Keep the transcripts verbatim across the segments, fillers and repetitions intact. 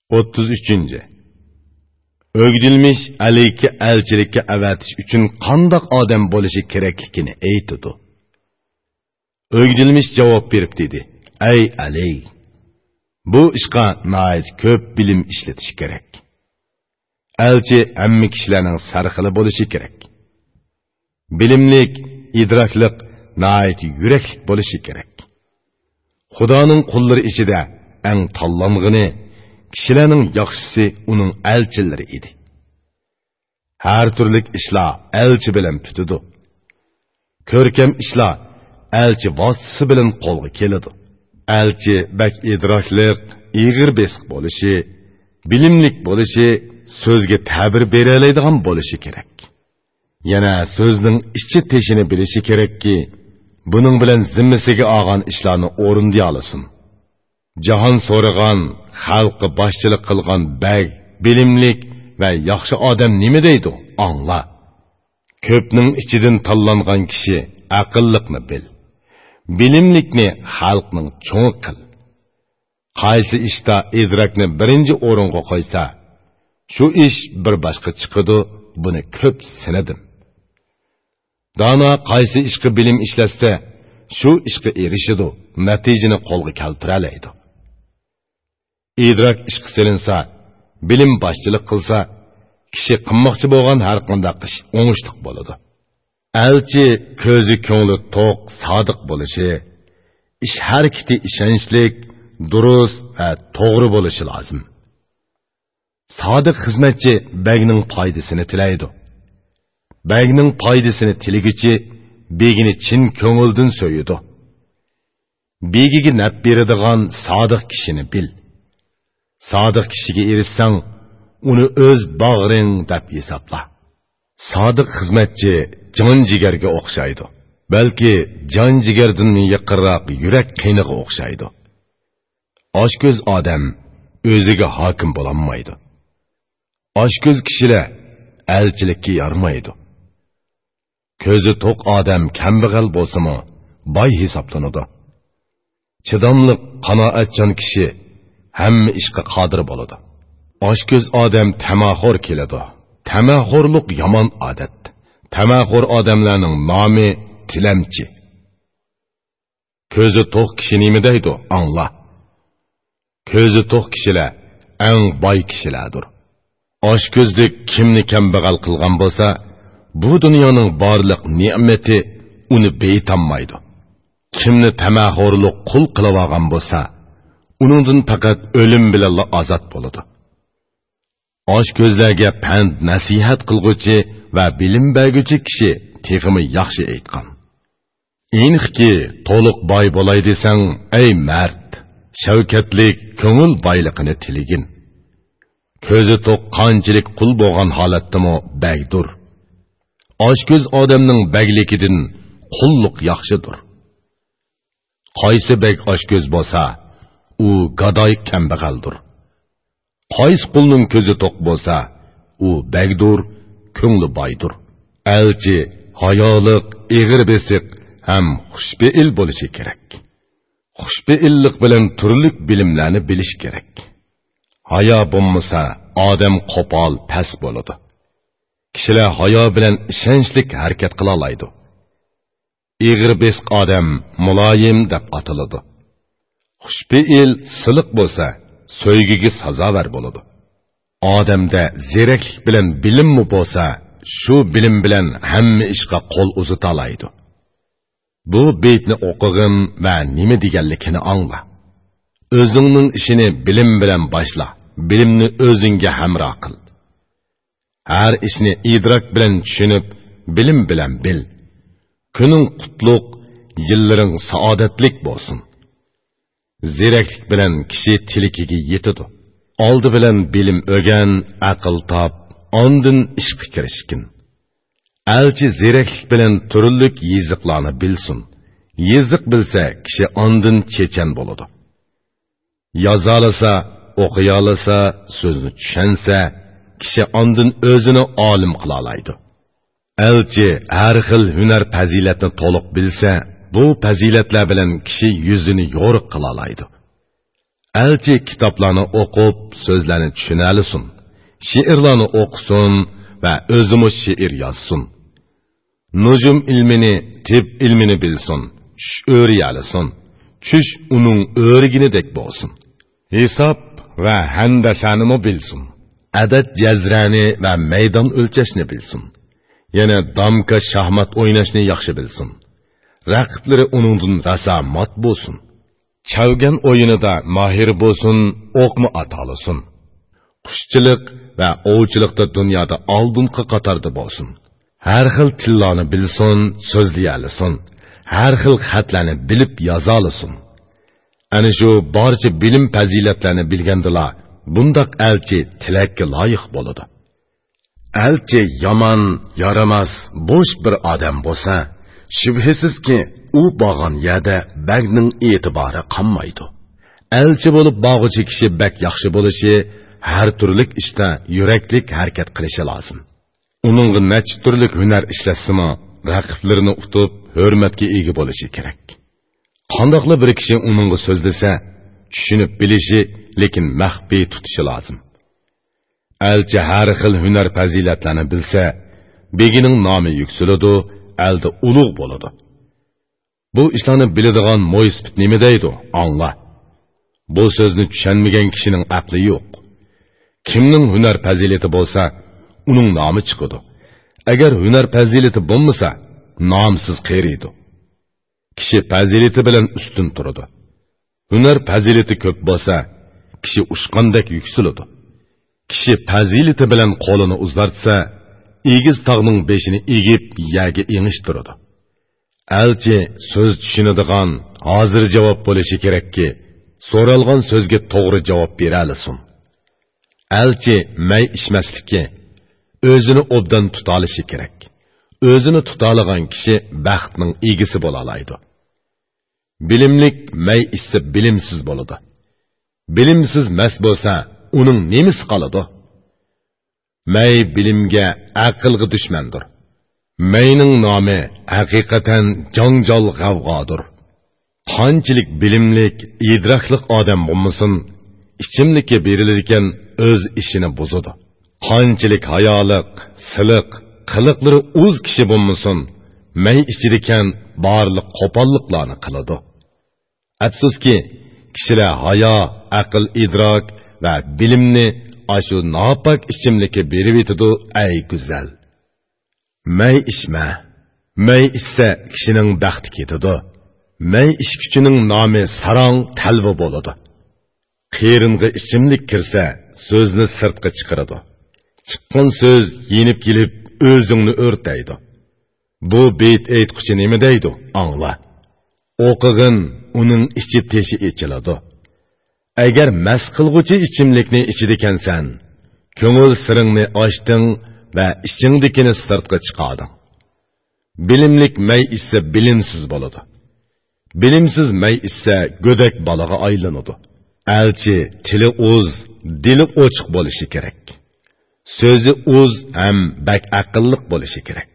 o'ttiz uchinchi. Ögdilmiş aleyki elçilikka avatish uchun qandoq odam bo'lishi kerakligini aytdi. Ögdilmiş javob berib dedi: "Ey aley, bu ishqa nayt ko'p bilim ishlatish kerak. Elçi hamma kishilarning sarxili bo'lishi kerak. Bilimlik, idroklik, nayt yuraklik bo'lishi kerak. Xudoning qullari ichida eng tanlang'ini, kishilarning yaxshisi uning elchilari edi. Har turlik ishlar elchi bilan tutidi. Ko'rkam ishlar elchi vositasi bilan qo'lga keladi. Elchi bak idroklik, ig'ir besiq bo'lishi, bilimlik bo'lishi, so'zga ta'bir bera oladigan bo'lishi kerak. Yana so'zning ichi teshini bilishi kerakki, buning bilan zimmasiga olgan ishlarni o'rindiya olasin. Jahon so'ragan, xalqqa boshchilik qilgan bag, bilimlik va yaxshi odam nima deydi? Angla. Ko'pning ichidan tanlangan kishi aqlliqni bil. Bilimlikni xalqning cho'ng qil. Qaysi ishda idrokni birinchi o'ringa qo'ysa, shu ish bir boshqa chiqadi, buni ko'p sinadim. Dana qaysi ishga bilim ishlatsa, shu ishga erishidi, natijani qo'lga keltira oladi. İdrak ish qilinsa, bilim boshchilik qilsa, kishi qilmoqchi bo'lgan har qanday ish o'ngishliq bo'ladi. Elchi ko'zi ko'ngli to'q, sodiq bo'lishi, ish harakati ishonchlik, durust va to'g'ri bo'lishi lozim. Sodiq xizmatchi bagning foydasini tilaydi. Bagning foydasini tilagichi begini chin ko'ngildan so'yidi. Begiga naf beradigan sodiq kishini bil. Sodiq kishiga erishsang, uni o'z bag'ring deb hisobla. Sodiq xizmatchi jon jigarga o'xshaydi. Balki jon jigardan yaqinroq yurak qiyniga o'xshaydi. Oshko'z odam o'ziga hokim bo'lolmaydi. Oshko'z kishilar elchilikka yarmaydi. Ko'zi to'q odam kambag'al bo'lsa-mu, boy hisoblanadi. Chidamliq, qanoatchan kishi hamma ishga qodir bo'ladi. Oshko'z odam tamaxo'r keladi. Tamaxo'rlik yomon odat. Tamaxo'r odamlarning nomi tilamchi. Ko'zi to'q kishi nima deydi? Angla. Ko'zi to'q kishilar eng boy kishilardir. Oshko'zlik kimni kambag'al qilgan bo'lsa, bu dunyoning barliq ne'mati uni beytanmaydi. Kimni tamaxo'rlik qul qilib olgan bo'lsa, uningdan faqat o'lim bilan ozod bo'ladi. Oshko'zlarga pand nasihat qilguvchi va bilim berguvchi kishi texmi yaxshi aytgan. Inxki to'liq boy bo'lay desang, ey mard, shavkatlik, ko'ngil boyligini tiligin. Ko'zi to'q qanchalik qul bo'lgan holatdami bagdur. Oshko'z odamning bagligidan qulluq yaxshidir. Qaysi bag oshko'z bo'lsa, u gadoy kambag'aldir. Qaysi qulning ko'zi to'q bo'lsa, u bagdur, ko'ngli boydir. Elchi hayoliq, ig'ir besiq ham xushbeil bo'lishi kerak. Xushbeillik bilan turli bilimlarni bilish kerak. Hayo bo'lmasa, odam qo'pol, past bo'ladi. Kishilar hayo bilan ishonchlik harakat qila oladi. Ig'ir besiq odam muloyim deb ataladi. Xushbeil, siliq bo'lsa, so'ygiga sazovar bo'ladi. Odamda zeraklik bilan bilimmi bo'lsa, shu bilim bilan hamma ishga qo'l uzata oladi. Bu beytni o'qig'in va nima deganligini angla. O'zingning ishini bilim bilan boshla, bilimni o'zingga hamroh qil. Har ishni idrok bilan tushunib, bilim bilan bil. Kuning qutlug, yillaring saodatlik bo'lsin. Zeraklik bilan kishi tilikiga yetadi. Oldi bilan bilim o'rgan, aql top, ondan ishga kirishkin. Elchi zeraklik bilan turli yiziqlarni bilsin. Yiziq bilsa, kishi ondan chechan bo'ladi. Yozalasa, o'qiyolasa, so'zni tushunsa, kishi ondan o'zini olim qila oladi. Elchi har xil hunar fazilatni to'liq bilsa, bu fazilatlar bilan kishi yuzini yo'riq qila oladi. Elçi kitaplarını okup sözlerini düşünelisin. Şiirlerini okusun ve özümü şiir yazsın. Nujum ilmini, tip ilmini bilsin. Çüş öğriyelisin. Çüş onun öğreginidek bolsun. Hesap ve hendesenimi bilsin. Adet cezrani ve meydan ölçeşini bilsin. Yine damka şahmat oynaşını yaxşı bilsin. Raqibleri onundan rasa mat bolsun. Çavgan oyunida mahir bolsun, oqmu atalısın. Quşchilik ve ovchilikda dunyoda oldingi qatorda bolsun. Har xil tillarni bilsin, so'zlayalisin. Har xil xatlarni bilib yozalisin. Ana shu barcha bilim fazilatlarni bilgandila bundaq elchi tilakka loyiq bo'ladi. Elchi yomon, yaramas, bo'sh bir odam bo'lsa, shubhisizki u borgan yerda bagning e'tibori qolmaydi. Elchi bo'lib bog'ichi kishi bak yaxshi bo'lishi, har turlik ishda yuraklik harakat qilishi lozim. Uningga nech turlik hunar ishlasimi, raqiblarini utib, hurmatga ega bo'lishi kerak. Qandoqli bir kishi uningga so'zlasa, tushunib bilishi, lekin maxfiy tutishi lozim. Elchi har xil hunar fazilatlarni bilsa, begining nomi yuksaladi, elde ulug' bo'ladi. Bu ishlarni biladigan mo'ysbit nima deydi? Angla. Bu so'zni tushunmagan kishining aqli yo'q. Kimning hunar fazilati bo'lsa, uning nomi chiqadi. Agar hunar fazilati bo'lmasa, nomsiz qeriydi. Kishi fazilati bilan ustun turadi. Hunar fazilati ko'p bo'lsa, kishi ushqandek yuksaladi. Kishi fazilati bilan qo'lini uzartsa, egiz tog'ning beshini egib yerga engishtiradi. Elchi so'z tushunadigan, hozir javob bo'lishi kerakki, so'ralgan so'zga to'g'ri javob bera olsin. Elchi may ishmaslikka, o'zini obdan tuta olishi kerak. O'zini tuta olgan kishi baxtning egisi bo'la oladi. Bilimlik may ishsa bilimsiz bo'ladi. Bilimsiz mas bo'lsa, uning nemisi qoladi? May bilimga, aqlga dushmandir. Mayning nomi haqiqatan janjal g'avg'odir. Qanchalik bilimlik, idroklik odam bo'lmasin, ichimlikka beriladigan o'z ishini buzadi. Qanchalik hayoliq, siliq, qiliqlari o'z kishi bo'lmasin, may ichidikan barliq qo'polliqlarni qiladi. Afsuski, kishilar hayo, aql, idrok va bilimni ashu nopok ichimlikka berib etadi, ay go'zal. May ishma. May ishsa kishining baxti ketadi. May ish kuchining nomi sarong talva bo'ladi. Qeringa ichimlik kirsa, so'zni sirtqa chiqaradi. Chiqqan so'z yenib kelib, o'zingni o'rtaydi. Bu beyt aytquchi nima deydi? Angla. O'qig'in, uning ichi teshi ichiladi. Agar mas qilg'uchi ichimlikni ichidikansan, ko'ngil siringni ochding va ichingdikini sirtqa chiqarding. Bilimlik may issa bilimsiz bo'ladi. Bilimsiz may issa go'dak bolaga aylanadi. Elchi tili o'z, dili ochiq bo'lishi kerak. So'zi o'z ham bak aqlliq bo'lishi kerak.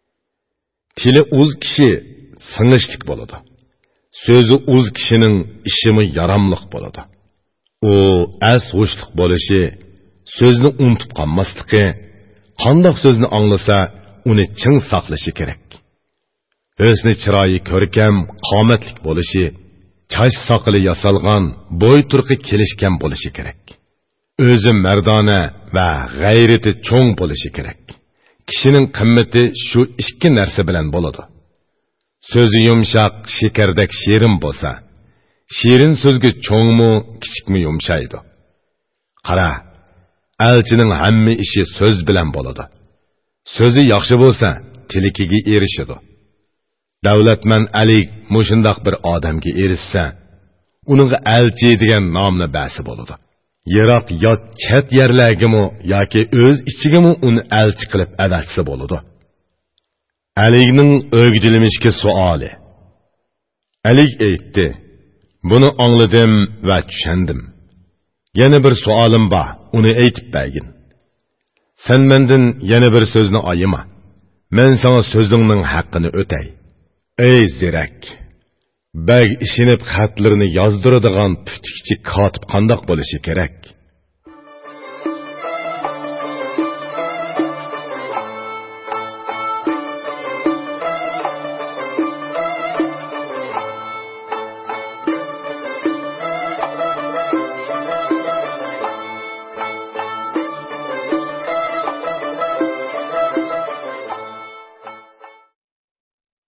Tili o'z kishi singishlik bo'ladi. So'zi o'z kishining ishimi yaramliq bo'ladi. U as ho'shliq bo'lishi, so'zni unutib qolmasligi, qandoq so'zni anglasa, uni ching saqlashi kerak. O'zini chiroyi ko'rkam, qomatlik bo'lishi, chash soqili yasalgan, bo'y turqi kelishgan bo'lishi kerak. O'zi mardona va g'ayrati cho'ng bo'lishi kerak. Kishining qimmati shu ikki narsa bilan bo'ladi. So'zi yumshoq, shekardek shirin bo'lsa, shirin so'zga cho'ngmi, kichikmi yumshaydi. Qara, elchining hamma ishi so'z bilan bo'ladi. So'zi yaxshi bo'lsa, tilikiga erishadi. Davlatman Ali mushundoq bir odamga erishsa, uningga elchi degan nomni basi bo'ladi. Yiroq yot chet yerlargami yoki o'z ichigami uni elchi qilib avatsa bo'ladi. Alining o'g'dilmishki savoli. Ali aytdi: "Buni angladim va tushundim. Yana bir savolim bor, uni aytib bergin. Sen mendan yana bir so'zni ayima. Men sana so'zingning haqqini o'tay. Ey zirak, Bag ishinib xatlarini yozdiradigan putukchi kotib qandoq bo'lishi kerak?